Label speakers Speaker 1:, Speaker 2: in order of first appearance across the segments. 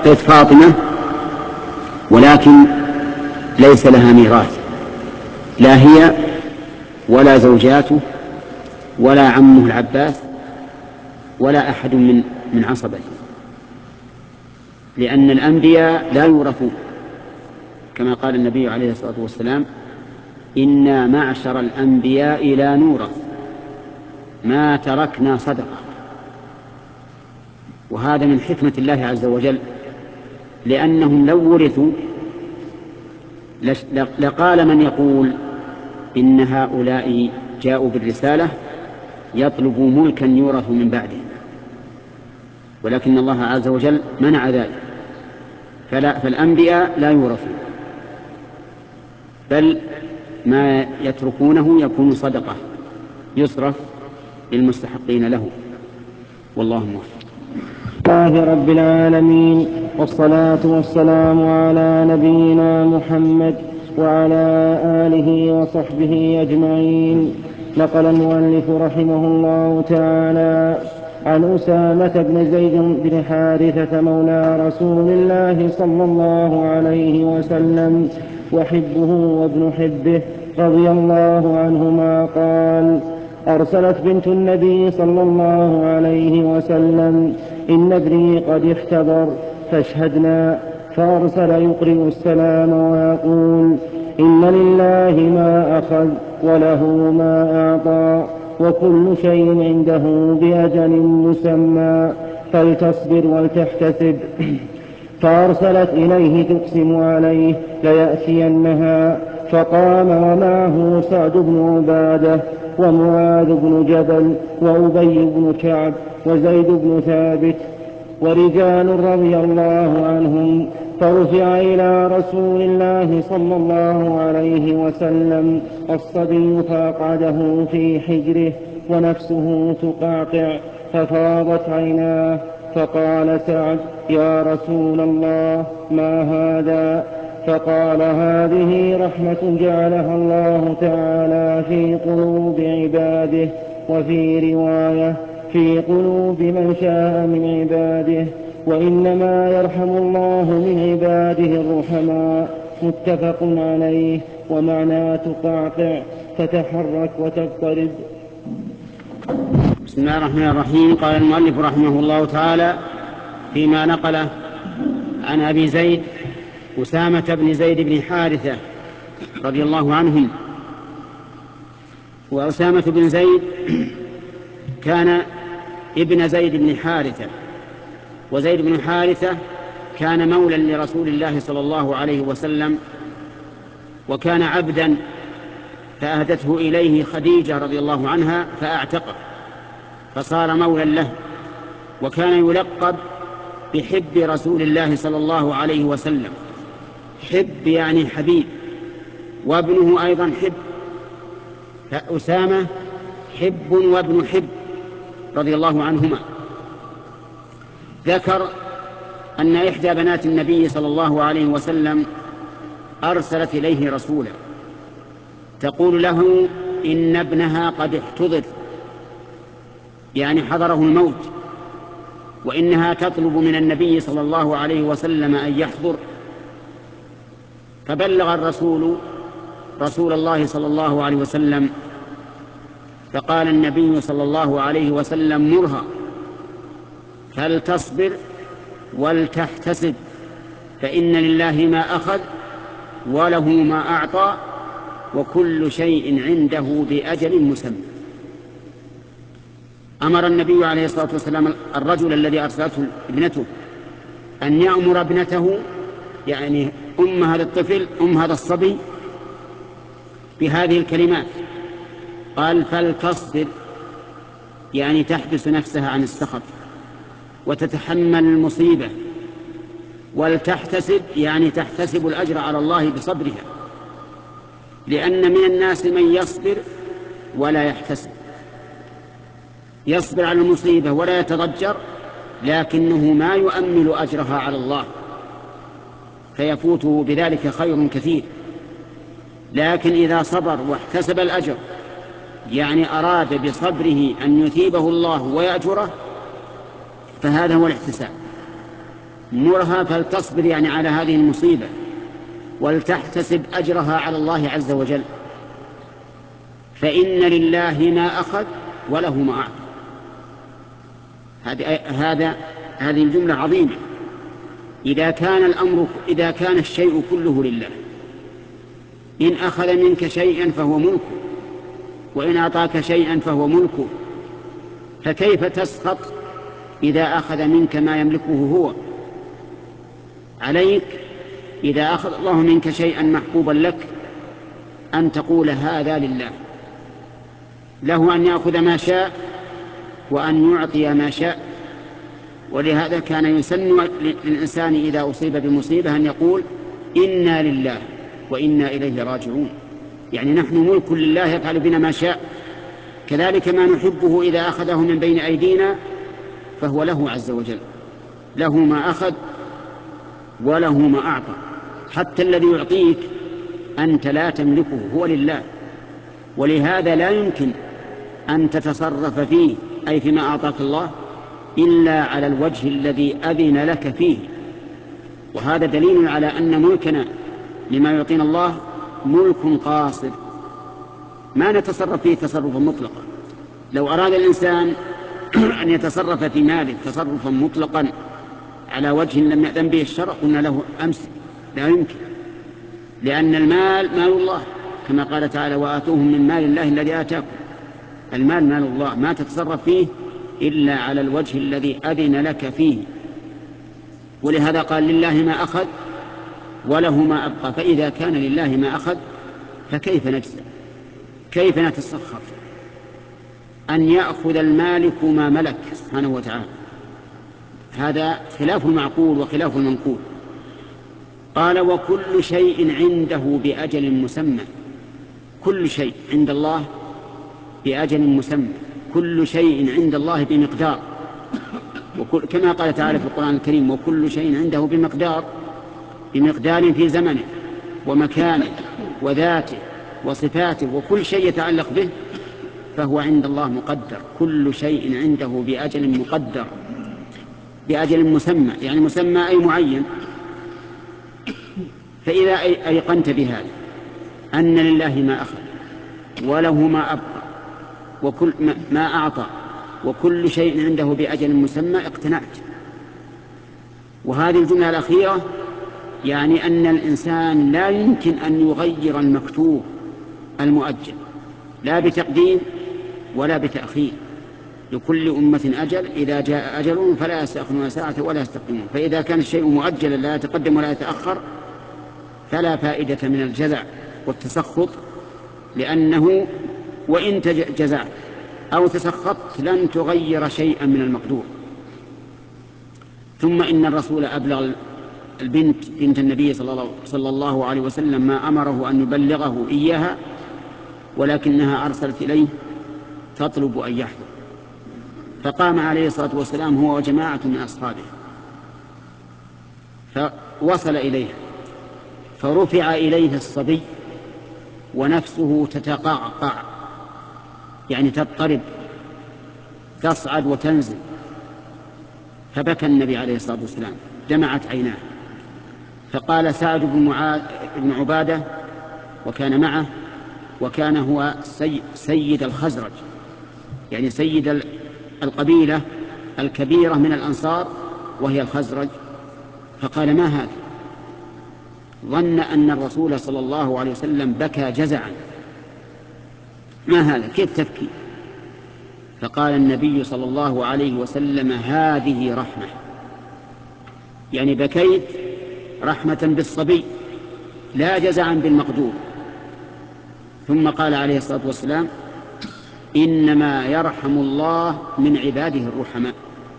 Speaker 1: بقيت فاطمة ولكن ليس لها ميراث، لا هي ولا زوجاته ولا عمه العباس ولا أحد من عصبته، لأن الأنبياء لا يورثون، كما قال النبي عليه الصلاة والسلام: إنا معشر الأنبياء لا نورث ما تركنا صدقة. وهذا من حكمة الله عز وجل، لأنهم لو ورثوا لقال من يقول إن هؤلاء جاءوا بالرسالة يطلبوا ملكا يورث من بعدهم، ولكن الله عز وجل منع ذلك، فالأنبياء لا يورثون، بل ما يتركونه يكون صدقة يصرف للمستحقين له، والله موفق.
Speaker 2: الله رب العالمين، والصلاة والسلام على نبينا محمد وعلى آله وصحبه أجمعين. نقل المؤلف رحمه الله تعالى عن أسامة بن زيد بن حارثة مولى رسول الله صلى الله عليه وسلم وحبه وابن حبه رضي الله عنهما قال: أرسلت بنت النبي صلى الله عليه وسلم: إن ابني قد اختبر فاشهدنا. فأرسل يقرئ السلام ويقول: إن لله ما أخذ وله ما أعطى وكل شيء عنده بأجل مسمى فلتصبر ولتحتسب. فأرسلت إليه تقسم عليه ليأتينها، فقام ومعه سعد بن عبادة ومعاذ بن جبل وأبي بن كعب وزيد بن ثابت ورجال رضي الله عنهم، فرفع إلى رسول الله صلى الله عليه وسلم الصبي فأقعده في حجره ونفسه تقعقع ففاضت عيناه، فقال سعد: يا رسول الله ما هذا؟ فقال: هذه رحمة جعلها الله تعالى في قلوب عباده، وفي رواية: في قلوب من شاء من عباده، وإنما يرحم الله من عباده الرحماء. متفق عليه. ومعنى تقعقع تتحرك وتضطرب.
Speaker 1: بسم الله الرحمن الرحيم. قال المؤلف رحمه الله تعالى فيما نقله عن أبي زيد أسامة بن زيد بن حارثة رضي الله عنهم. وأسامة بن زيد كان ابن زيد بن حارثة، وزيد بن حارثة كان مولا لرسول الله صلى الله عليه وسلم، وكان عبدا فأهدته إليه خديجة رضي الله عنها فأعتقه فصار مولا له، وكان يلقب بحب رسول الله صلى الله عليه وسلم. حب يعني حبيب، وابنه أيضا حب، فأسامة حب وابن حب رضي الله عنهما. ذكر أن إحدى بنات النبي صلى الله عليه وسلم أرسلت إليه رسولا تقول له إن ابنها قد احتضر، يعني حضره الموت، وإنها تطلب من النبي صلى الله عليه وسلم أن يحضر. فبلغ الرسول رسول الله صلى الله عليه وسلم، فقال النبي صلى الله عليه وسلم: مرها فلتصبر ولتحتسب، فإن لله ما أخذ وله ما أعطى وكل شيء عنده بأجل مسمى. أمر النبي عليه الصلاة والسلام الرجل الذي أرسلته ابنته أن يأمر ابنته، يعني أم هذا الطفل، أم هذا الصبي، بهذه الكلمات. قال: فلتصبر، يعني تحبس نفسها عن السخط وتتحمل المصيبة، ولتحتسب، يعني تحتسب الأجر على الله بصبرها، لأن من الناس من يصبر ولا يحتسب، يصبر على المصيبة ولا يتضجر، لكنه ما يؤمل أجرها على الله فيفوته بذلك خير كثير. لكن إذا صبر واحتسب الأجر، يعني أراد بصبره أن يثيبه الله ويأجره، فهذا هو الاحتساب. مرها فلتصبر يعني على هذه المصيبة، ولتحتسب أجرها على الله عز وجل، فإن لله ما أخذ وله ما أعطى. هذه الجملة عظيمة. إذا كان الشيء كله لله، إن أخذ منك شيئا فهو ملكه، وإن أعطاك شيئا فهو ملكه، فكيف تسخط إذا أخذ منك ما يملكه هو؟ عليك إذا أخذ الله منك شيئا محبوبا لك أن تقول هذا لله، له أن يأخذ ما شاء وأن يعطي ما شاء. ولهذا كان يسن للإنسان إذا أصيب بمصيبة أن يقول إنا لله وإنا إليه راجعون، يعني نحن ملك لله يفعل بنا ما شاء. كذلك ما نحبه إذا أخذه من بين أيدينا فهو له عز وجل، له ما أخذ وله ما أعطى. حتى الذي يعطيك أنت لا تملكه، هو لله، ولهذا لا يمكن أن تتصرف فيه أي فيما أعطاك الله إلا على الوجه الذي أذن لك فيه. وهذا دليل على أن ملكنا لما يعطينا الله ملك قاصر، ما نتصرف فيه تصرفا مطلقا. لو أراد الإنسان أن يتصرف في ماله تصرفا مطلقا على وجه لم يأذن به الشرع قلنا له أمسك، لا يمكن، لأن المال مال الله، كما قال تعالى وآتوهم من مال الله الذي آتاكم. المال مال الله، ما تتصرف فيه إلا على الوجه الذي أذن لك فيه. ولهذا قال لله ما أخذ وله ما أبقى. فإذا كان لله ما أخذ فكيف نجزع؟ كيف نتسخط أن يأخذ المالك ما ملك سبحانه وتعالى؟ هذا خلاف المعقول وخلاف المنقول. قال وكل شيء عنده بأجل مسمى. كل شيء عند الله بأجل مسمى، كل شيء عند الله بمقدار. كما قال تعالى في القرآن الكريم وكل شيء عنده بمقدار في زمنه ومكانه وذاته وصفاته، وكل شيء يتعلق به فهو عند الله مقدر. كل شيء عنده بأجل مقدر، بأجل مسمى، يعني مسمى أي معين. فإذا أيقنت بهذا أن لله ما أخذ وله ما أبقى وكل ما أعطى وكل شيء عنده بأجل مسمى اقتنعت. وهذه الجملة الأخيرة يعني أن الإنسان لا يمكن أن يغير المكتوب المؤجل، لا بتقديم ولا بتأخير. لكل أمة أجل، إذا جاء أجلهم فلا يستأخرون ساعة ولا يستقدمون. فإذا كان الشيء مؤجلا لا يتقدم ولا يتأخر فلا فائدة من الجزع والتسخط، لأنه وإن جزعت أو تسخطت لن تغير شيئا من المقدور. ثم إن الرسول أبلغ بنت النبي صلى الله عليه وسلم ما أمره أن يبلغه إياها، ولكنها أرسلت إليه تطلب أن يحضر، فقام عليه الصلاة والسلام هو وجماعة من أصحابه فوصل إليها، فرفع إليه الصبي ونفسه تتقعقع، يعني تضطرب تصعد وتنزل. فبكى النبي عليه الصلاة والسلام، دمعت عيناه. فقال سعد بن عبادة وكان معه، وكان هو سيد الخزرج، يعني سيد القبيلة الكبيرة من الأنصار وهي الخزرج. فقال ما هذا؟ ظن أن الرسول صلى الله عليه وسلم بكى جزعا. ما هذا؟ كيف تبكي؟ فقال النبي صلى الله عليه وسلم هذه رحمة، يعني بكيت رحمة بالصبي لا جزعا بالمقدور. ثم قال عليه الصلاة والسلام إنما يرحم الله من عباده الرحماء.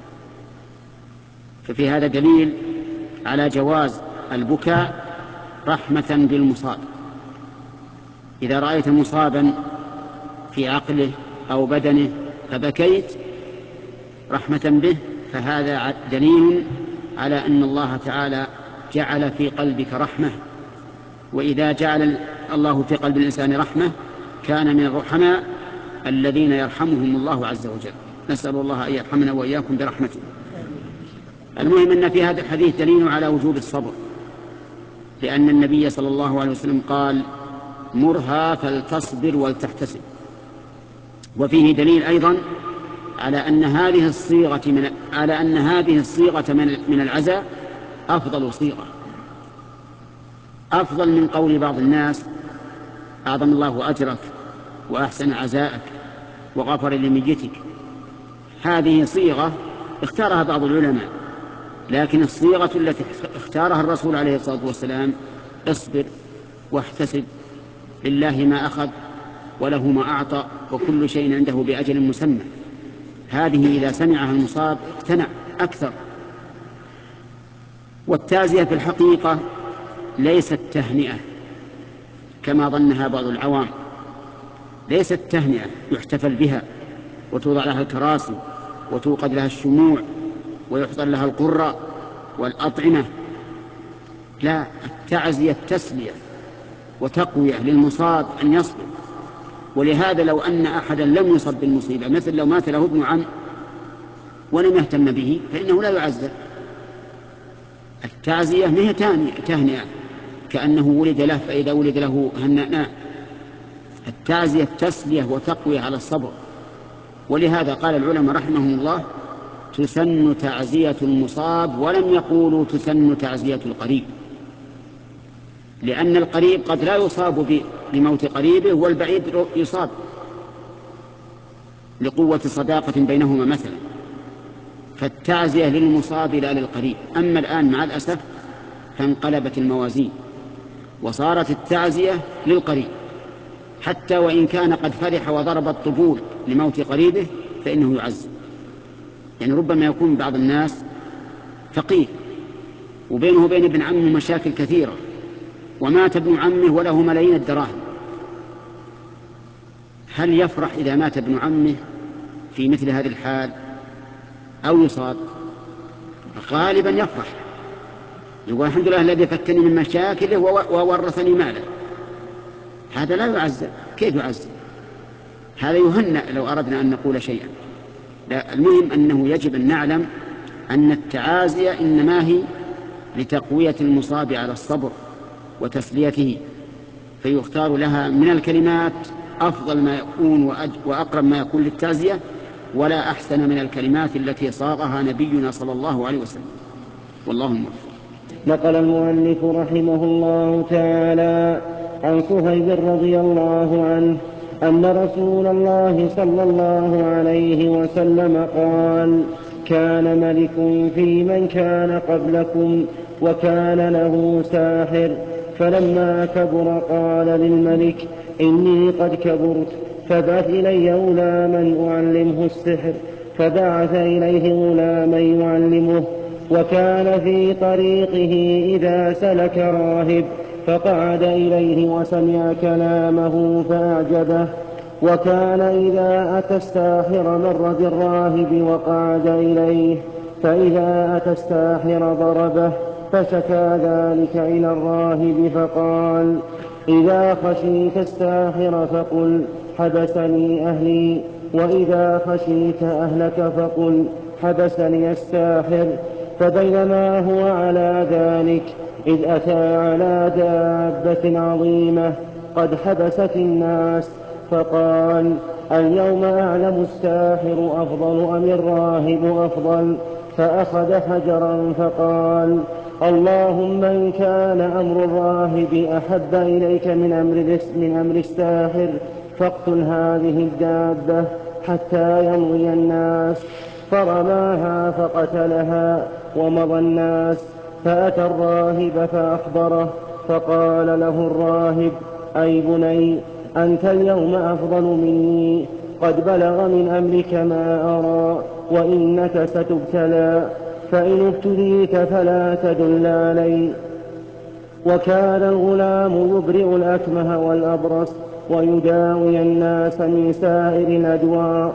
Speaker 1: ففي هذا دليل على جواز البكاء رحمة بالمصاب. إذا رأيت مصابا في عقله أو بدنه فبكيت رحمة به فهذا دليل على أن الله تعالى جعل في قلبك رحمة. وإذا جعل الله في قلب الإنسان رحمة كان من الرحماء الذين يرحمهم الله عز وجل. نسأل الله أن يرحمنا وإياكم برحمته. المهم أن في هذا الحديث دليل على وجوب الصبر، لأن النبي صلى الله عليه وسلم قال: مرها فلتصبر ولتحتسب. وفيه دليل أيضا على أن هذه الصيغة من العزاء أفضل صيغة، أفضل من قول بعض الناس: أعظم الله أجرك وأحسن عزاءك وغفر لميتك. هذه صيغة اختارها بعض العلماء، لكن الصيغة التي اختارها الرسول عليه الصلاة والسلام: اصبر واحتسب، لله ما أخذ وله ما أعطى وكل شيء عنده بأجل مسمى. هذه إذا سمعها المصاب اقتنع أكثر. والتعزية في الحقيقة ليست تهنئة كما ظنها بعض العوام، ليست تهنئة يحتفل بها وتوضع لها الكراسي وتوقد لها الشموع ويحضر لها القرى والأطعمة. لا، التعزية تسلية وتقوية للمصاب أن يصبر. ولهذا لو أن أحدا لم يصب بالمصيبة، مثل لو مات له ابن عم ولم يهتم به، فإنه لا يعزى. التعزية ما هي تهنئة كأنه ولد له فإذا ولد له هنأناه. التعزية تسلية وتقوية على الصبر. ولهذا قال العلماء رحمهم الله: تسن تعزية المصاب، ولم يقولوا تسن تعزية القريب، لأن القريب قد لا يصاب بموت قريبه، والبعيد يصاب لقوة صداقة بينهما مثلا. فالتعزية للمصاب لا للقريب. أما الآن مع الأسف فانقلبت الموازين وصارت التعزية للقريب، حتى وإن كان قد فرح وضرب الطبول لموت قريبه فإنه يعزي. يعني ربما يكون بعض الناس فقير وبينه وبين ابن عمه مشاكل كثيرة، ومات ابن عمه وله ملايين الدراهم، هل يفرح إذا مات ابن عمه في مثل هذه الحال أو يصاب؟ غالبا يفرح، يقول: الحمد لله الذي فكني من مشاكله وورثني ماله. هذا لا يعزى. كيف يعزى؟ هذا يهنأ لو أردنا أن نقول شيئا. لا، المهم أنه يجب أن نعلم أن التعازية إنما هي لتقوية المصاب على الصبر وتسليته، فيختار لها من الكلمات أفضل ما يكون وأقرب ما يكون للتعزية، ولا أحسن من الكلمات التي صاغها نبينا صلى الله عليه وسلم. والله موفق.
Speaker 2: نقل المؤلف رحمه الله تعالى عن صهيب رضي الله عنه أن رسول الله صلى الله عليه وسلم قال: كان ملك في من كان قبلكم وكان له ساحر، فلما كبر قال للملك: إني قد كبرت، فابعث إلي غلاما أعلمه السحر. فبعث إليه غلاما يعلمه. وكان في طريقه إذا سلك راهب فقعد إليه وسمع كلامه فأعجبه. وكان إذا أتى الساحر مر بالراهب وقعد إليه، فإذا أتى الساحر ضربه، فشكى ذلك إلى الراهب فقال: إذا خشيت الساحر فقل: حبسني أهلي، وإذا خشيت أهلك فقل: حبسني الساحر. فبينما هو على ذلك إذ أتى على دابة عظيمة قد حبست الناس، فقال: اليوم أعلم الساحر أفضل أم الراهب أفضل؟ فأخذ حجرا فقال: اللهم إن كان أمر الراهب أحب إليك من أمر الساحر فاقتل هذه الدابة حتى يمضي الناس. فرماها فقتلها ومضى الناس. فأتى الراهب فأخبره، فقال له الراهب: أي بني، أنت اليوم أفضل مني، قد بلغ من أمرك ما أرى، وإنك ستبتلى، فإن ابتليت فلا تدل علي. وكان الغلام يبرئ الأكمه والأبرص ويداوي الناس من سائر الأدواء.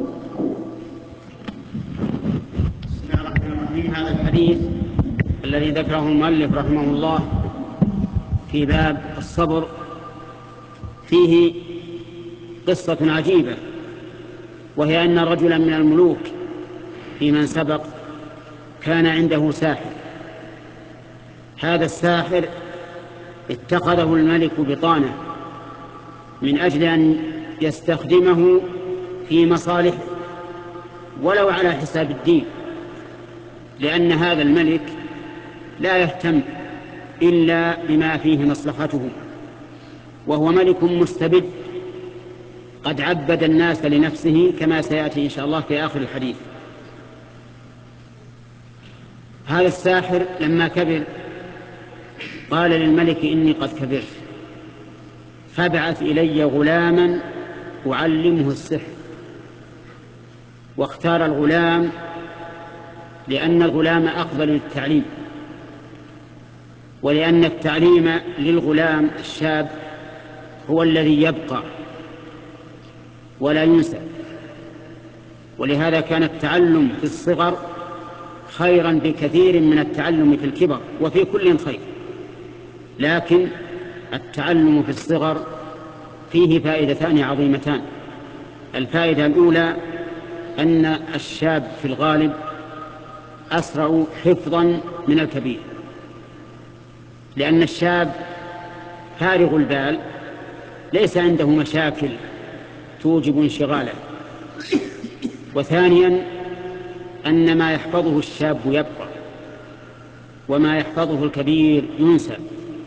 Speaker 1: من هذا الحديث الذي ذكره المؤلف رحمه الله في باب الصبر فيه قصة عجيبة، وهي أن رجلا من الملوك في من سبق كان عنده ساحر. هذا الساحر اتخذه الملك بطانة من أجل أن يستخدمه في مصالحه ولو على حساب الدين، لأن هذا الملك لا يهتم إلا بما فيه مصلحته، وهو ملك مستبد قد عبد الناس لنفسه كما سيأتي إن شاء الله في آخر الحديث. هذا الساحر لما كبر قال للملك إني قد كبرت فابعث إلي غلاما أعلمه السحر. واختار الغلام لأن الغلام أقبل للتعليم، ولأن التعليم للغلام الشاب هو الذي يبقى ولا ينسى، ولهذا كان التعلم في الصغر خيرا بكثير من التعلم في الكبر، وفي كل خير، لكن التعلم في الصغر فيه فائدتان عظيمتان. الفائدة الأولى أن الشاب في الغالب أسرع حفظا من الكبير، لأن الشاب فارغ البال ليس عنده مشاكل توجب انشغاله. وثانيا أن ما يحفظه الشاب يبقى، وما يحفظه الكبير ينسى.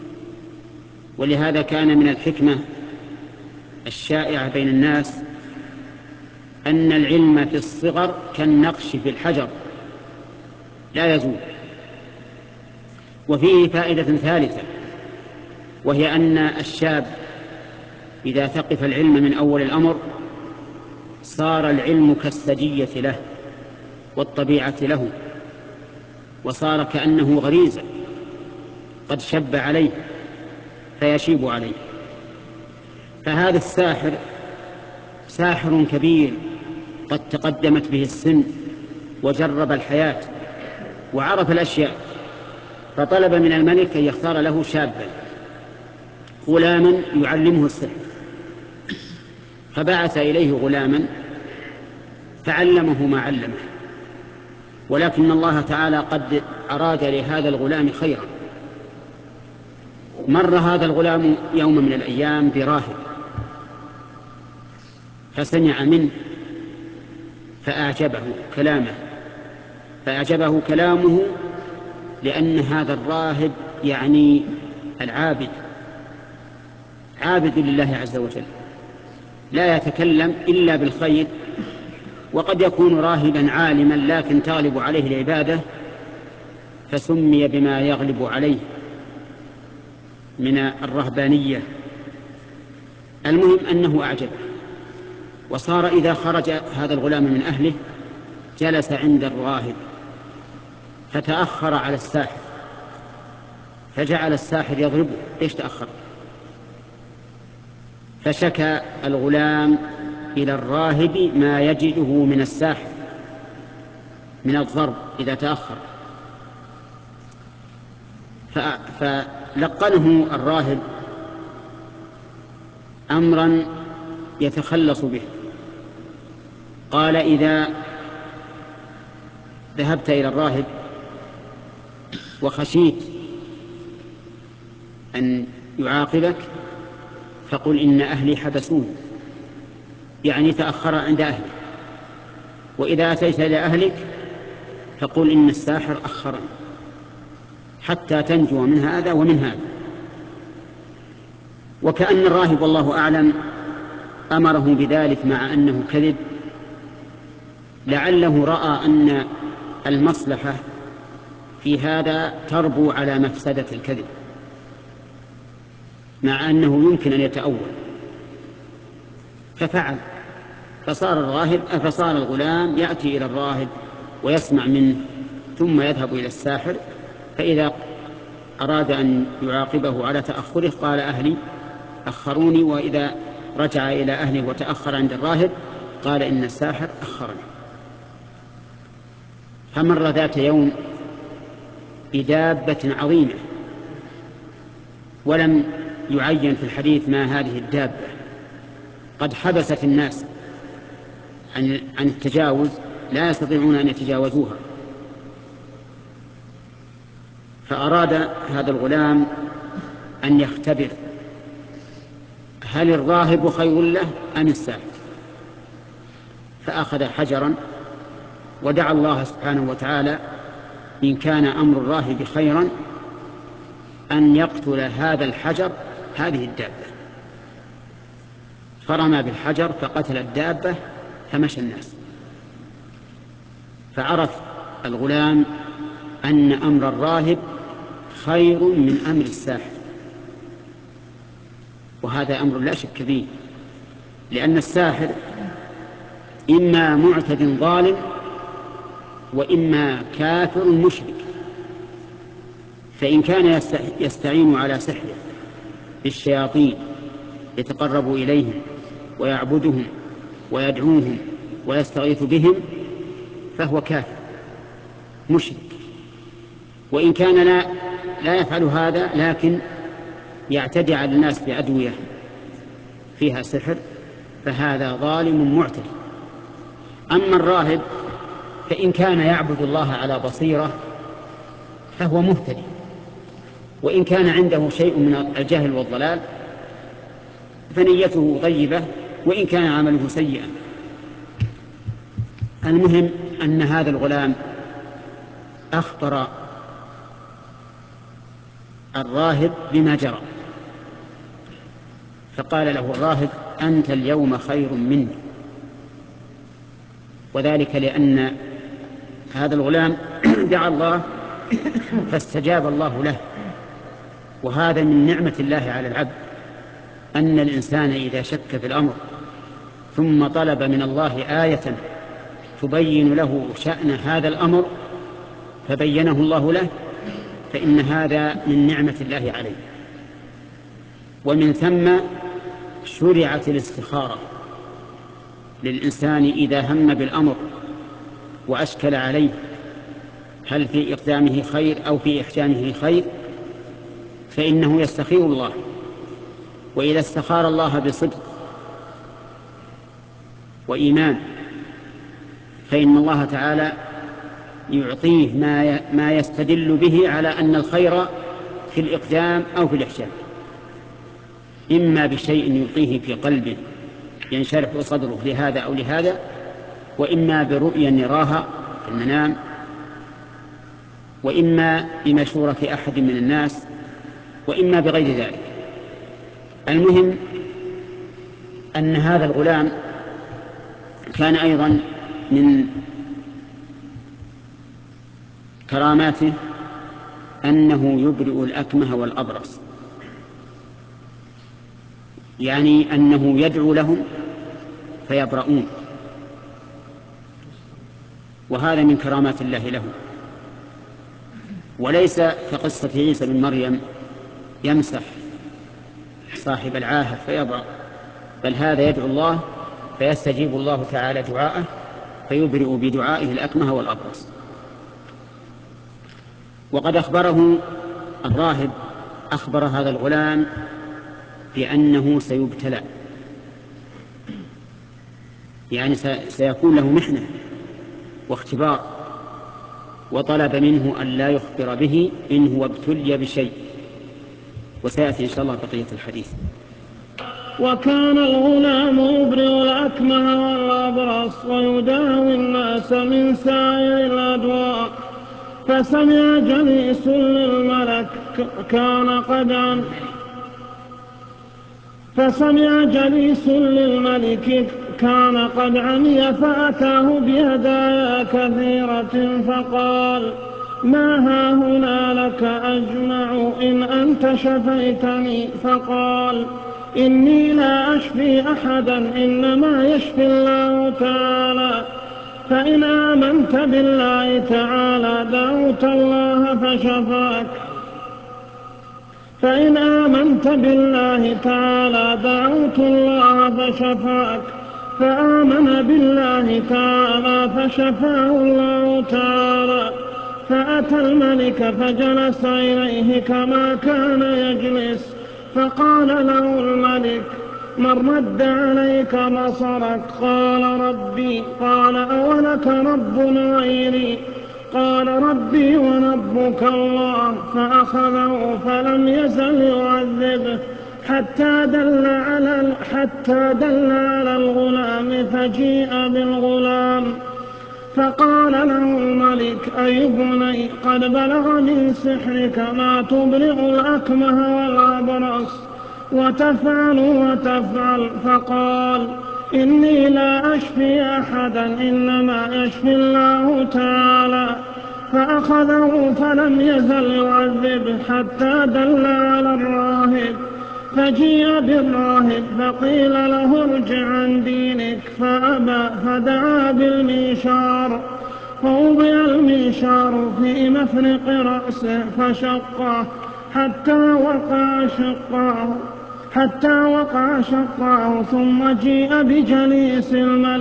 Speaker 1: ولهذا كان من الحكمة الشائعة بين الناس أن العلم في الصغر كالنقش في الحجر لا يزول. وفيه فائدة ثالثة، وهي أن الشاب إذا ثقف العلم من أول الأمر صار العلم كالسجية له والطبيعة له، وصار كأنه غريزة قد شب عليه فيشيب عليه. فهذا الساحر ساحر كبير قد تقدمت به السن وجرب الحياة وعرف الأشياء، فطلب من الملك أن يختار له شابا غلاما يعلمه السحر، فبعث إليه غلاما فعلمه ما علمه. ولكن الله تعالى قد أراد لهذا الغلام خيرا. مر هذا الغلام يوم من الأيام براهب فسمع منه فأعجبه كلامه، لأن هذا الراهب يعني العابد، عابد لله عز وجل، لا يتكلم إلا بالخير، وقد يكون راهبا عالما لكن تغلب عليه العبادة فسمي بما يغلب عليه من الرهبانية. المهم أنه أعجبه، وصار إذا خرج هذا الغلام من أهله جلس عند الراهب فتأخر على الساحر، فجعل الساحر يضربه: ليش تأخر؟ فشكى الغلام إلى الراهب ما يجده من الساحر من الضرب إذا تأخر، فلقنه الراهب أمرا يتخلص به. قال: إذا ذهبت إلى الراهب وخشيت أن يعاقبك فقل إن أهلي حبسوني، يعني تأخر عند أهلي. وإذا أتيت إلى أهلك فقل إن الساحر أخرني، حتى تنجو من هذا ومن هذا. وكأن الراهب والله أعلم أمره بذلك مع أنه كذب، لعله رأى أن المصلحة في هذا تربو على مفسدة الكذب، مع أنه يمكن أن يتأول، ففعل. فصار الغلام يأتي إلى الراهب ويسمع منه ثم يذهب إلى الساحر، فإذا أراد أن يعاقبه على تأخره قال: أهلي أخروني. وإذا رجع إلى أهله وتأخر عند الراهب قال: إن الساحر أخرني. فمر ذات يوم بدابة عظيمة، ولم يعين في الحديث ما هذه الدابة، قد حبست الناس عن التجاوز، لا يستطيعون أن يتجاوزوها. فأراد هذا الغلام أن يختبر هل الراهب خير له أم الساحر، فأخذ حجرا ودعا الله سبحانه وتعالى إن كان أمر الراهب خيرا أن يقتل هذا الحجر هذه الدابة، فرمى بالحجر فقتل الدابة فمشى الناس. فعرف الغلام أن أمر الراهب خير من أمر الساحر، وهذا أمر لا شك فيه، لأن الساحر إما معتد ظالم وإما كافر مشرك، فإن كان يستعين على سحره بالشياطين يتقرب إليهم ويعبدهم ويدعوهم ويستغيث بهم فهو كافر مشرك، وإن كان لا يفعل هذا لكن يعتدي على الناس بأدوية فيها سحر فهذا ظالم معتدي. أما الراهب فإن كان يعبد الله على بصيرة فهو مهتدي، وإن كان عنده شيء من الجهل والضلال فنيته طيبة وإن كان عمله سيئا. المهم أن هذا الغلام أخبر الراهب بما جرى، فقال له الراهب أنت اليوم خير مني، وذلك لأن هذا الغلام دعا الله فاستجاب الله له، وهذا من نعمة الله على العبد أن الإنسان إذا شك في الأمر ثم طلب من الله آية تبين له شأن هذا الأمر فبينه الله له فإن هذا من نعمة الله عليه. ومن ثم شرعت الاستخارة للإنسان إذا هم بالأمر وأشكل عليه هل في إقدامه خير أو في إحجامه خير فإنه يستخير الله، وإذا استخار الله بصدق وإيمان فإن الله تعالى يعطيه ما يستدل به على أن الخير في الإقدام أو في الإحجام، إما بشيء يلقيه في قلبه ينشرح صدره لهذا أو لهذا، وإما برؤيا يراها في المنام، وإما بمشورة أحد من الناس، وإما بغير ذلك. المهم أن هذا الغلام كان أيضا من كراماته أنه يبرئ الأكمه والأبرص، يعني أنه يدعو لهم فيبرؤون، وهذا من كرامات الله له، وليس كقصة عيسى بن مريم يمسح صاحب العاهة فيبرأ، بل هذا يدعو الله فيستجيب الله تعالى دعاءه فيبرئ بدعائه الأكمه والأبرص. وقد أخبره الراهب أخبر هذا الغلام بأنه سيبتلى، يعني سيكون له محنة واختبار، وطلب منه أن لا يخبر به إن هو ابتلي بشيء، وسيأتي إن شاء الله بقية الحديث.
Speaker 3: وكان الغلام يبرئ الأكمه والأبرص ويداوي الناس من سائر الأدواء، فسمع جليس للملك كان قد عمي فأتاه بهدايا كثيرة فقال ما هاهنا لك أجمع إن أنت شفيتني؟ فقال إني لا أشفي أحدا إنما يشفي الله تعالى، فإن آمنت بالله تعالى دعوت الله فشفاك، فآمن بالله تعالى فشفاه الله تعالى. فأتى الملك فجلس إليه كما كان يجلس، فقال له الملك من رد عليك بصرك؟ قال ربي. قال أولك رب غيري؟ قال ربي وربك الله، فأخذه فلم يزل يعذبه حتى دل على الغلام، فجيء بالغلام فقال له الملك: أي بني، قد بلغ من سحرك ما تبرئ الأكمه والأبرص وتفعل وتفعل. فقال: إني لا أشفي أحدا، إنما يشفي الله تعالى. فأخذه فلم يزل يعذبه حتى دل على الراهب، فجيء بالراهب فقيل له: ارجع عن دينك، فأبى، فدعا بالمنشار، فوضع المنشار في مفرق رأسه فشقه حتى وقع شقاه، ثم جيء بجليس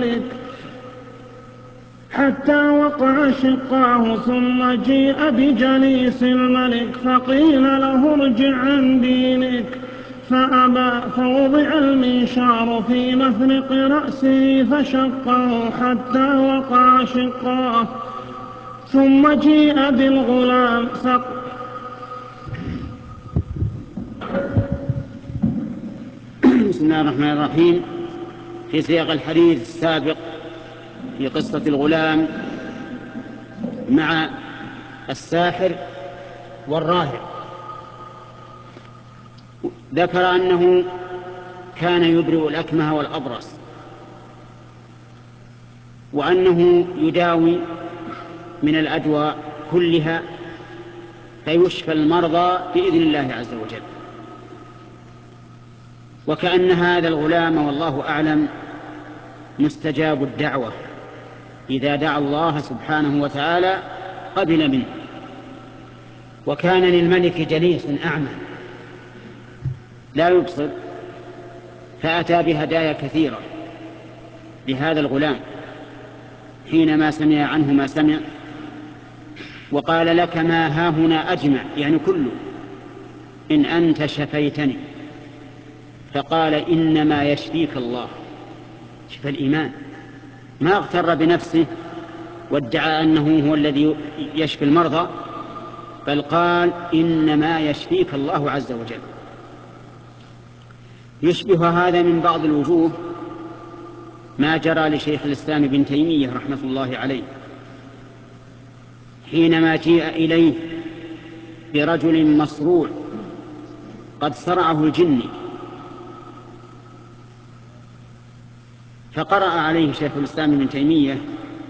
Speaker 3: الملك فقيل له: ارجع عن دينك، فأبى، فوضع المنشار في مفرق رأسه فشقه حتى وقع شقاه، ثم جيء بالغلام
Speaker 1: بسم الله الرحمن الرحيم. في سياق الحديث السابق في قصة الغلام مع الساحر والراهب، ذكر أنه كان يبرئ الأكمه والأبرص، وأنه يداوي من الأدواء كلها فيشفى المرضى بإذن الله عز وجل. وكأن هذا الغلام والله أعلم مستجاب الدعوة، إذا دعا الله سبحانه وتعالى قبل منه. وكان للملك جليس أعمى لا يبصر، فأتى بهدايا كثيرة لهذا الغلام حينما سمع عنه ما سمع، وقال: لك ما هاهنا أجمع، يعني كله، إن أنت شفيتني. فقال: إنما يشفيك الله. شفى الإيمان، ما اغتر بنفسه وادعى أنه هو الذي يشفي المرضى، بل قال: إنما يشفيك الله عز وجل. يشبه هذا من بعض الوجوه ما جرى لشيخ الإسلام ابن تيمية رحمة الله عليه حينما جيء إليه برجل مصروع قد صرعه الجن، فقرأ عليه شيخ الإسلام ابن تيمية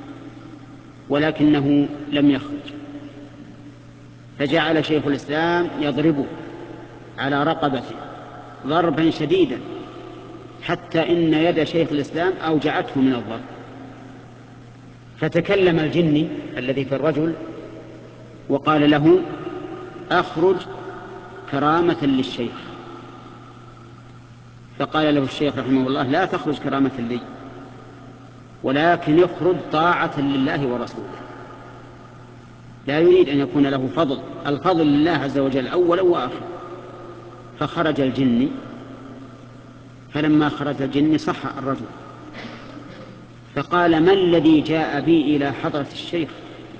Speaker 1: ولكنه لم يخرج، فجعل شيخ الإسلام يضربه على رقبته ضربا شديدا حتى إن يد شيخ الإسلام أوجعته من الضرب. فتكلم الجن الذي في الرجل وقال له: أخرج كرامة للشيخ. فقال له الشيخ رحمه الله: لا تخرج كرامة لي، ولكن يخرج طاعة لله ورسوله. لا يريد أن يكون له فضل، الفضل لله عز وجل أولا وآخر. فخرج الجن، فلما خرج الجن صح الرجل، فقال: ما الذي جاء بي إلى حضرة الشيخ؟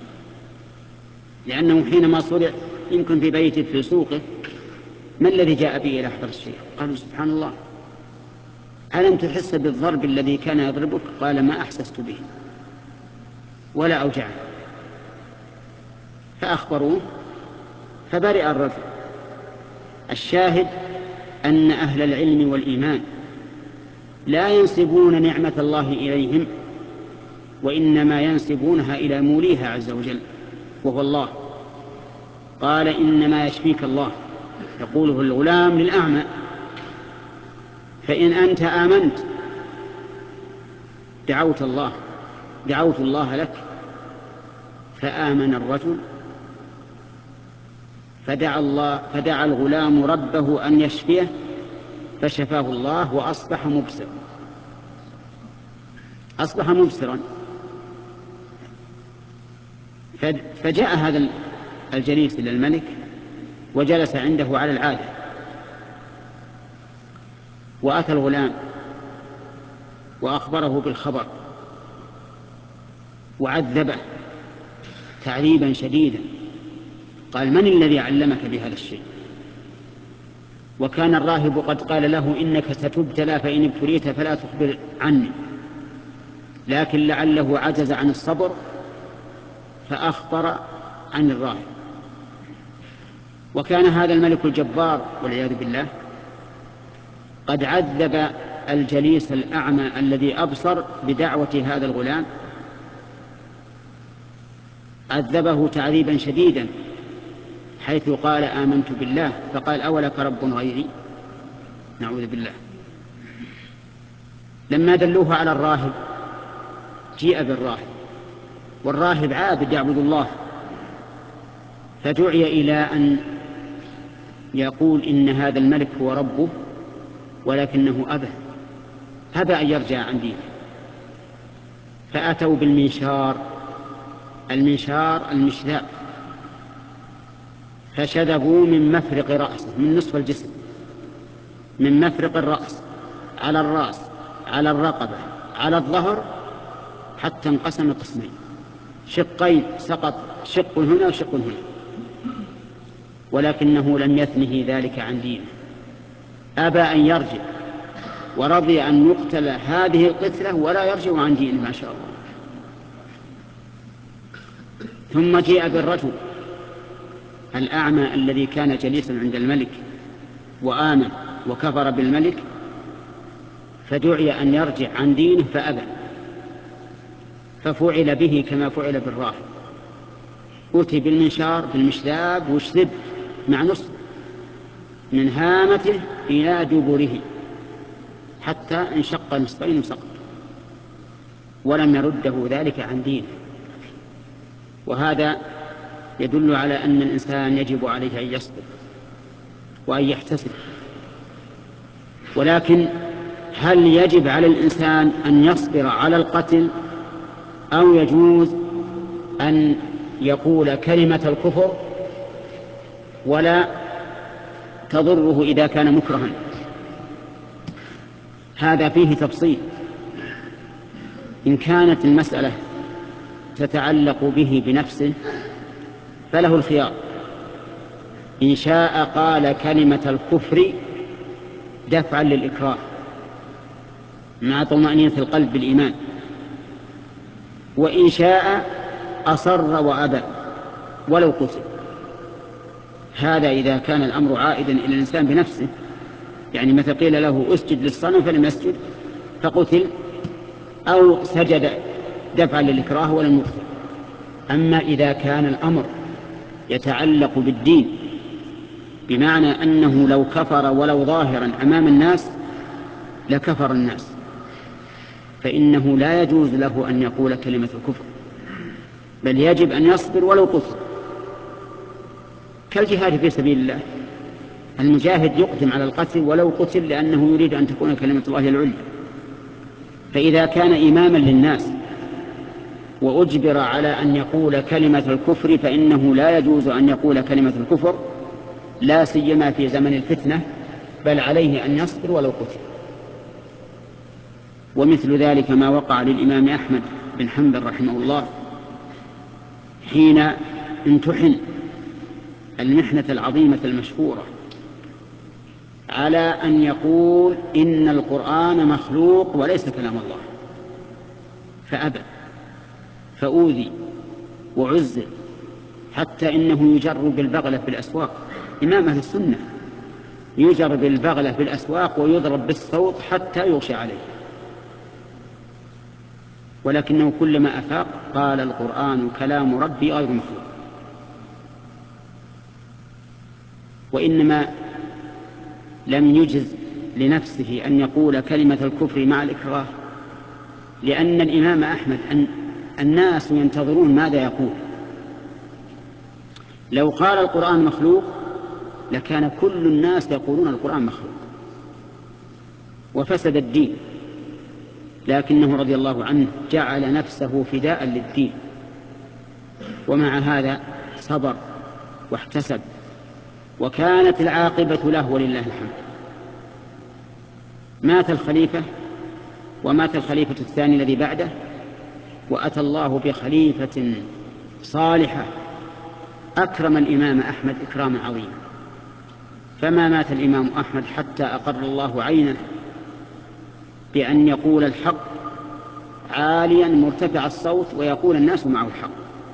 Speaker 1: لأنه حينما صرع يمكن في بيته في سوقه، ما الذي جاء بي إلى حضرة الشيخ؟ قالوا: سبحان الله، ألم تحس بالضرب الذي كان يضربك؟ قال: ما أحسست به ولا أوجعني. فأخبروه فبرئ الرجل. الشاهد أن أهل العلم والإيمان لا ينسبون نعمة الله إليهم، وإنما ينسبونها إلى موليها عز وجل وهو الله. قال: إنما يشفيك الله، يقوله الغلام للأعمى. فإن أنت آمنت دعوت الله لك. فآمن الرجل فدعا الغلام ربه أن يشفيه، فشفاه الله وأصبح مبصرا. فجاء هذا الجليس إلى الملك وجلس عنده على العادة، وأتى الغلام وأخبره بالخبر وعذبه تعذيبا شديدا. قال: من الذي علمك بهذا الشيء؟ وكان الراهب قد قال له: إنك ستبتلى، فإن ابتليت فلا تخبر عني. لكن لعله عجز عن الصبر فأخبر عن الراهب. وكان هذا الملك الجبار والعياذ بالله قد عذب الجليس الأعمى الذي أبصر بدعوة هذا الغلام، عذبه تعذيبا شديدا، حيث قال: آمنت بالله، فقال: أولك رب غيري؟ نعوذ بالله. لما دلوه على الراهب جيء بالراهب، والراهب عابد يعبد الله، فدعي إلى أن يقول إن هذا الملك هو ربه، ولكنه أبى أن يرجع عن دينه. فأتوا بالمنشار، المشذاب، فشذبوا من مفرق رأسه، من نصف الجسم، من مفرق الرأس على الرأس على الرقبة على الظهر، حتى انقسم قسمين، شقين، سقط شق هنا وشق هنا. ولكنه لم يثنه ذلك عن دينه، أبى أن يرجع، ورضي أن يقتل هذه القتلة ولا يرجع عن دينه، ما شاء الله. ثم جاء بالرجل الأعمى الذي كان جليسا عند الملك وآمن وكفر بالملك، فدعي أن يرجع عن دينه فأبى، ففعل به كما فعل بالراهب، أتي بالمنشار بالمشذاب واشذب مع نصف من هامته إلى دبره حتى انشق نصفين وسقط، ولم يرده ذلك عن دينه. وهذا يدل على أن الإنسان يجب عليه أن يصبر وأن يحتسب. ولكن هل يجب على الإنسان أن يصبر على القتل، أو يجوز أن يقول كلمة الكفر ولا تضره إذا كان مكرها؟ هذا فيه تفصيل. إن كانت المسألة تتعلق به بنفسه فله الخيار، إن شاء قال كلمة الكفر دفعا للإكراه مع طمأنينة القلب بالإيمان، وإن شاء أصر وأبى ولو قتل. هذا إذا كان الأمر عائدا إلى الإنسان بنفسه، يعني مثل قيل له اسجد للصنم فلم يسجد فقتل، أو سجد دفعا للإكراه ولم يقتل. أما إذا كان الأمر يتعلق بالدين، بمعنى أنه لو كفر ولو ظاهرا أمام الناس لكفر الناس، فإنه لا يجوز له أن يقول كلمة الكفر، بل يجب أن يصبر ولو قتل، كالجهاد في سبيل الله. المجاهد يقدم على القتل ولو قتل، لأنه يريد أن تكون كلمة الله العليا. فإذا كان إماما للناس وأجبر على أن يقول كلمة الكفر فإنه لا يجوز أن يقول كلمة الكفر، لا سيما في زمن الفتنة، بل عليه أن يصبر ولو قتل. ومثل ذلك ما وقع للإمام أحمد بن حنبل رحمه الله حين امتحن المحنة العظيمة المشهورة على أن يقول إن القرآن مخلوق وليس كلام الله، فأبى، فأوذي وعزل، حتى إنه يجر بالبغلة في الأسواق. إمام أهل السنة يجر بالبغلة في الأسواق ويضرب بالصوت حتى يغشى عليه، ولكنه كلما أفاق قال القرآن كلام ربي غير مخلوق. وإنما لم يجز لنفسه أن يقول كلمة الكفر مع الإكراه، لأن الإمام أحمد الناس ينتظرون ماذا يقول. لو قال القرآن مخلوق لكان كل الناس يقولون القرآن مخلوق وفسد الدين، لكنه رضي الله عنه جعل نفسه فداء للدين، ومع هذا صبر واحتسب، وكانت العاقبة له ولله الحمد. مات الخليفة ومات الخليفة الثاني الذي بعده، وأتى الله بخليفة صالحة أكرم الإمام أحمد إكراما عظيما، فما مات الإمام أحمد حتى أقر الله عينه بأن يقول الحق عاليا مرتفع الصوت ويقول الناس معه الحق،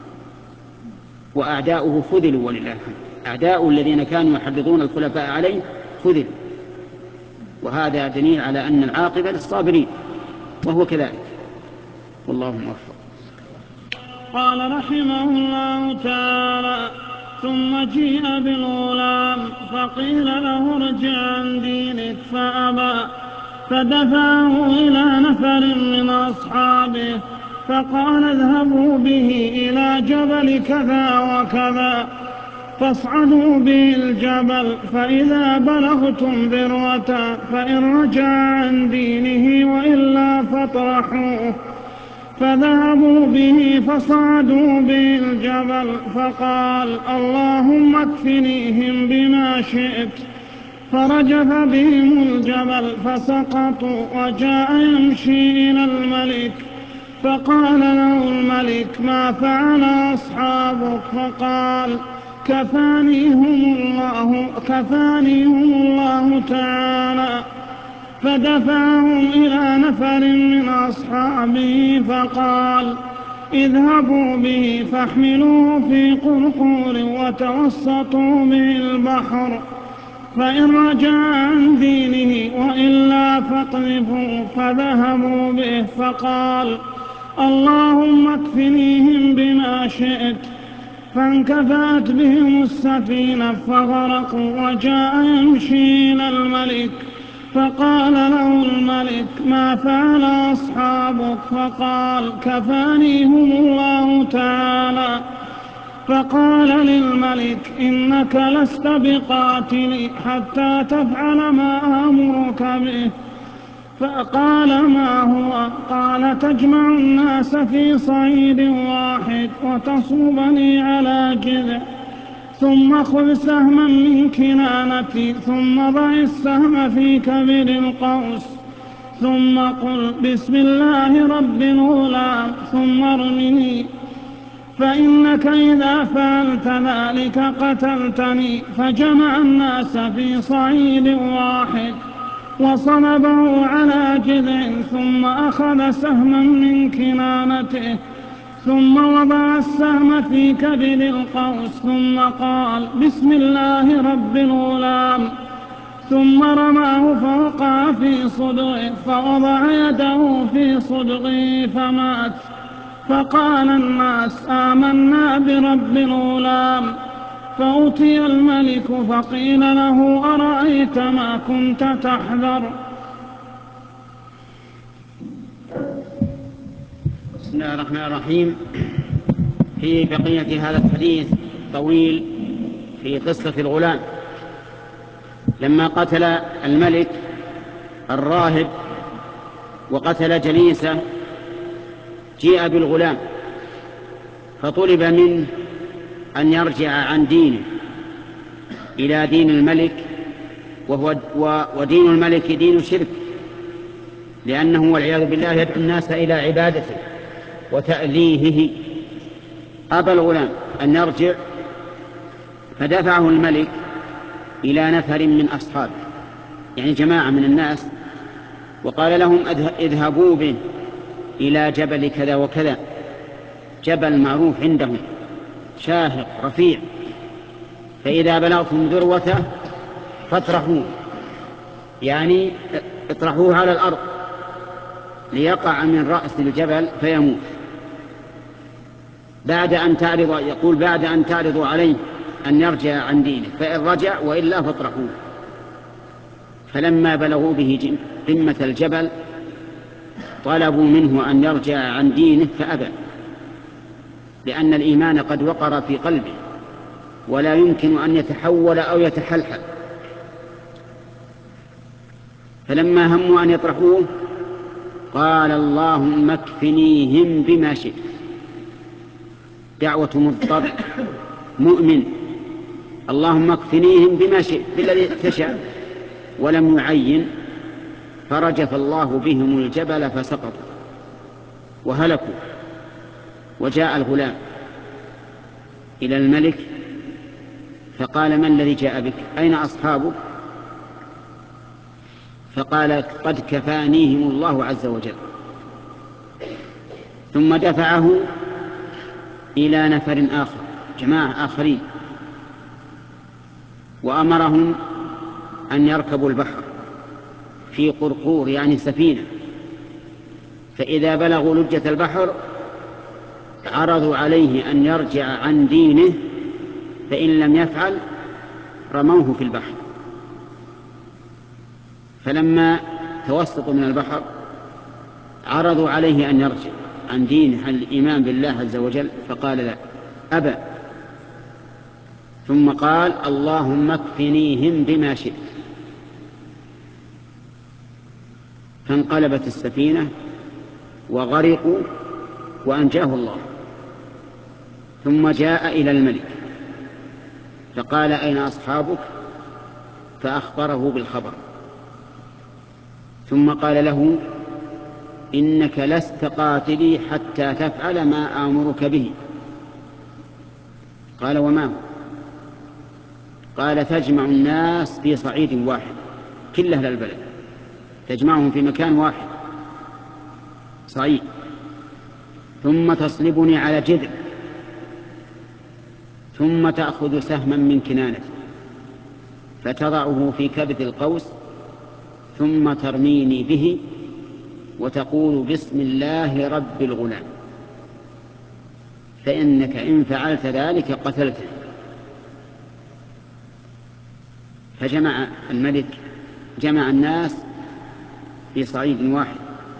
Speaker 1: وأعداؤه خذلوا ولله الحمد. أعداؤه الذين كانوا يحرضون الخلفاء عليه خذلوا، وهذا دليل على أن العاقبة للصابرين، وهو كذلك، والله موفق.
Speaker 3: قال رحمه الله تعالى: ثم جيء بالغلام فقيل له ارجع عن دينك فأبى، فدفعه إلى نفر من أصحابه فقال اذهبوا به إلى جبل كذا وكذا فاصعدوا به الجبل، فإذا بلغتم ذروته فإن رجع عن دينه وإلا فاطرحوه. فذهبوا به فصعدوا به الجبل، فقال اللهم اكفنيهم بما شئت، فرجف بهم الجبل فسقطوا، وجاء يمشي إلى الملك فقال له الملك ما فعل أصحابك؟ فقال كفانيهم الله تعالى. فدفعهم إلى نفر من أصحابه فقال اذهبوا به فاحملوه في قرقور وتوسطوا به البحر، فإن رجع عن دينه وإلا فاقذفوه. فذهبوا به فقال اللهم اكفنيهم بما شئت، فانكفأت بهم السفينة فغرقوا. وجاء يمشي إلى الملك فقال له الملك ما فعل أصحابك؟ فقال كفانيهم الله تعالى. فقال للملك إنك لست بقاتل حتى تفعل ما آمرك به. فقال ما هو؟ قال تجمع الناس في صعيد واحد وتصوبني على جذع، ثم خذ سهما من كنانتي، ثم ضع السهم في كبد القوس، ثم قل بسم الله رب الغلام، ثم ارمني، فإنك إذا فعلت ذلك قتلتني. فجمع الناس في صعيد واحد وصلبه على جذع، ثم أخذ سهما من كنانته، ثم وضع السهم في كبد القوس، ثم قال بسم الله رب الغلام، ثم رماه فوقع في صدغه، فوضع يده في صدغه فمات. فقال الناس آمنا برب الغلام. فأتي الملك فقيل له أرأيت ما كنت تحذر؟
Speaker 1: بسم الله الرحمن الرحيم. في بقية هذا الحديث طويل في قصة الغلام. لما قتل الملك الراهب وقتل جليسه جيء بالغلام، فطلب منه أن يرجع عن دينه إلى دين الملك، ودين الملك دين شرك، لأنه والعياذ بالله يدعو الناس إلى عبادته وتأليهه. أبى الغلام أن يرجع، فدفعه الملك إلى نفر من أصحابه، يعني جماعة من الناس، وقال لهم اذهبوا به إلى جبل كذا وكذا، جبل معروف عندهم شاهق رفيع، فإذا بلغتم ذروته فاطرحوه، يعني اطرحوه على الأرض ليقع من رأس الجبل فيموت. بعد أن تعرضوا عليه أن يرجع عن دينه، فإن رجع وإلا فاطرحوه. فلما بلغوا به قمة الجبل طلبوا منه أن يرجع عن دينه فأبى، لأن الإيمان قد وقر في قلبه ولا يمكن أن يتحول أو يتحلحل. فلما هموا أن يطرحوه قال اللهم اكفنيهم بما شئت. دعوة مضطر مؤمن، اللهم اكفنيهم بما شئت، بالذي تشاء، ولم يعين. فرجف الله بهم الجبل فسقطوا وهلكوا. وجاء الغلام إلى الملك فقال: ما الذي جاء بك؟ أين أصحابك؟ فقال: قد كفانيهم الله عز وجل. ثم دفعه إلى نفر آخر، جماعة آخرين، وأمرهم أن يركبوا البحر في قرقور، يعني سفينة، فإذا بلغوا لجة البحر عرضوا عليه أن يرجع عن دينه، فإن لم يفعل رموه في البحر. فلما توسطوا من البحر عرضوا عليه أن يرجع عن دينه الإيمان بالله عز وجل، فقال: لا، أبى. ثم قال: اللهم اكفنيهم بما شئت. فانقلبت السفينة وغرقوا وأنجاه الله. ثم جاء إلى الملك فقال: أين أصحابك؟ فأخبره بالخبر. ثم قال له: إنك لست قاتلي حتى تفعل ما آمرك به. قال: وما هو؟ قال: تجمع الناس في صعيد واحد، كل أهل البلد تجمعهم في مكان واحد صعيد، ثم تصلبني على جذع، ثم تأخذ سهما من كنانتي فتضعه في كبد القوس، ثم ترميني به وتقول: بسم الله رب الغلام، فإنك إن فعلت ذلك قتلته. فجمع الملك جمع الناس في صعيد واحد،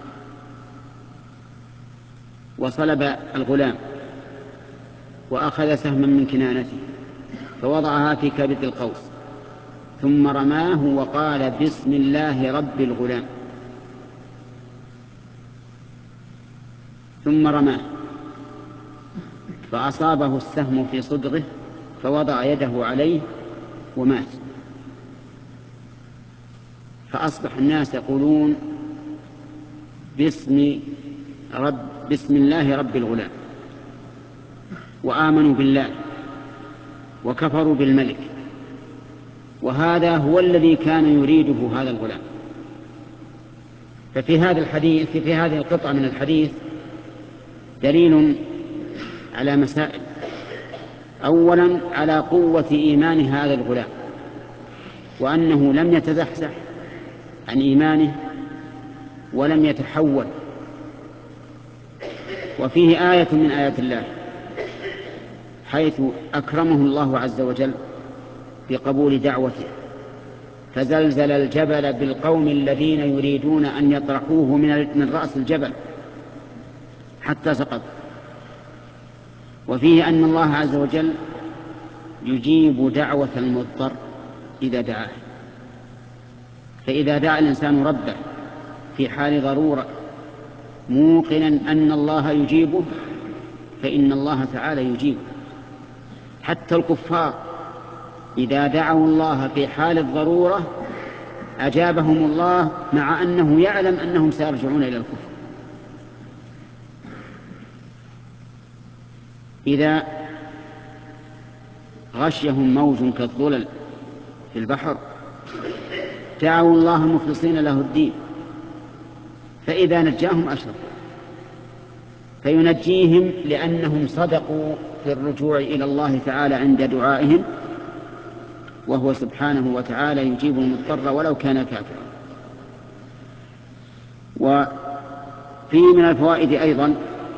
Speaker 1: وصلب الغلام وأخذ سهما من كنانته فوضعها في كبد القوس، ثم رماه وقال: بسم الله رب الغلام، ثم رماه فأصابه السهم في صدغه فوضع يده عليه ومات. فأصبح الناس يقولون: بسم الله رب الغلام، وآمنوا بالله وكفروا بالملك. وهذا هو الذي كان يريده هذا الغلام. ففي هذا الحديث، في هذه القطعة من الحديث، دليل على مسائل. أولا على قوة إيمان هذا الغلام، وأنه لم يتزحزح عن إيمانه ولم يتحول. وفيه آية من آيات الله حيث أكرمه الله عز وجل بقبول دعوته، فزلزل الجبل بالقوم الذين يريدون أن يطرحوه من رأس الجبل حتى سقط. وفيه أن الله عز وجل يجيب دعوة المضطر إذا دعاه، فإذا دعا الإنسان ربه في حال ضرورة موقنا أن الله يجيبه فإن الله تعالى يجيبه. حتى الكفار إذا دعوا الله في حال الضرورة أجابهم الله، مع أنه يعلم أنهم سيرجعون إلى الكفر. إذا غشيهم موج كالظلل في البحر دعوا الله مخلصين له الدين، فإذا نجاهم أشركوا، فينجيهم لأنهم صدقوا في الرجوع إلى الله تعالى عند دعائهم، وهو سبحانه وتعالى يجيب المضطر ولو كان كافرا. وفيه من الفوائد أيضا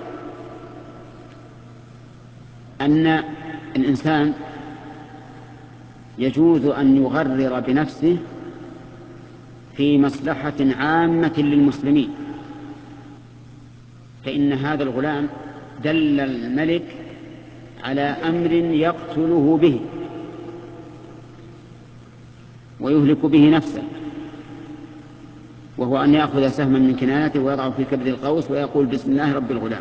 Speaker 1: أن الإنسان يجوز أن يغرر بنفسه في مصلحة عامة للمسلمين، فإن هذا الغلام دل الملك على أمر يقتله به ويهلك به نفسه، وهو أن يأخذ سهما من كنانته ويضعه في كبد القوس ويقول: بسم الله رب الغلام.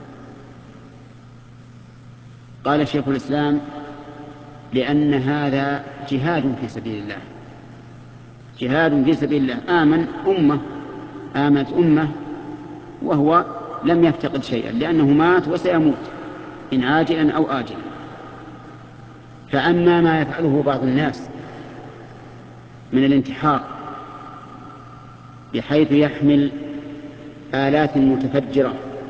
Speaker 1: قال شيخ الإسلام: لأن هذا جهاد في سبيل الله، جهاد في سبيل الله. آمنت أمة وهو لم يفتقد شيئا، لأنه مات وسيموت إن عاجلا أو آجلا. فأما ما يفعله بعض الناس من الانتحار بحيث يحمل آلات متفجرة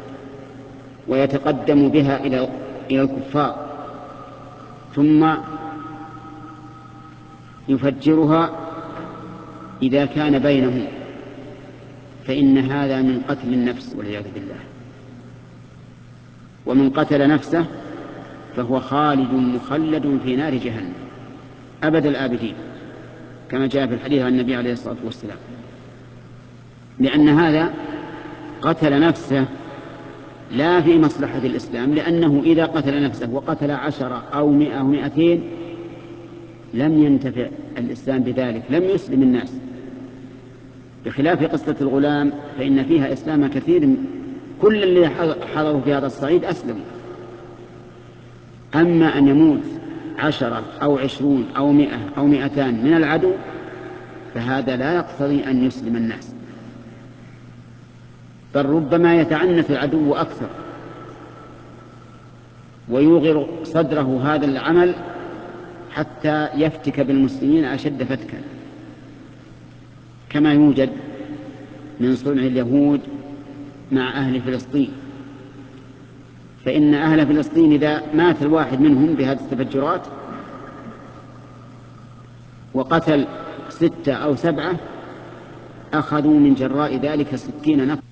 Speaker 1: ويتقدم بها إلى الكفار ثم يفجرها إذا كان بينهم، فإن هذا من قتل النفس والعياذ بالله، ومن قتل نفسه فهو خالد مخلد في نار جهنم أبد الآبدين، كما جاء في الحديث عن النبي عليه الصلاة والسلام، لأن هذا قتل نفسه لا في مصلحة الإسلام، لأنه إذا قتل نفسه وقتل 10 أو 100 أو 200 لم ينتفع الإسلام بذلك، لم يسلم الناس، بخلاف قصة الغلام فإن فيها إسلام كثير، كل اللي حضروا في هذا الصعيد أسلموا. أما أن يموت 10 أو 20 أو 100 أو 200 من العدو فهذا لا يقتضي أن يسلم الناس، بل ربما يتعنف العدو أكثر ويوغر صدره هذا العمل حتى يفتك بالمسلمين أشد فتكا، كما يوجد من صنع اليهود مع أهل فلسطين. فإن أهل فلسطين إذا مات الواحد منهم بهذه التفجرات وقتل 6 أو 7 أخذوا من جراء ذلك 60 نفر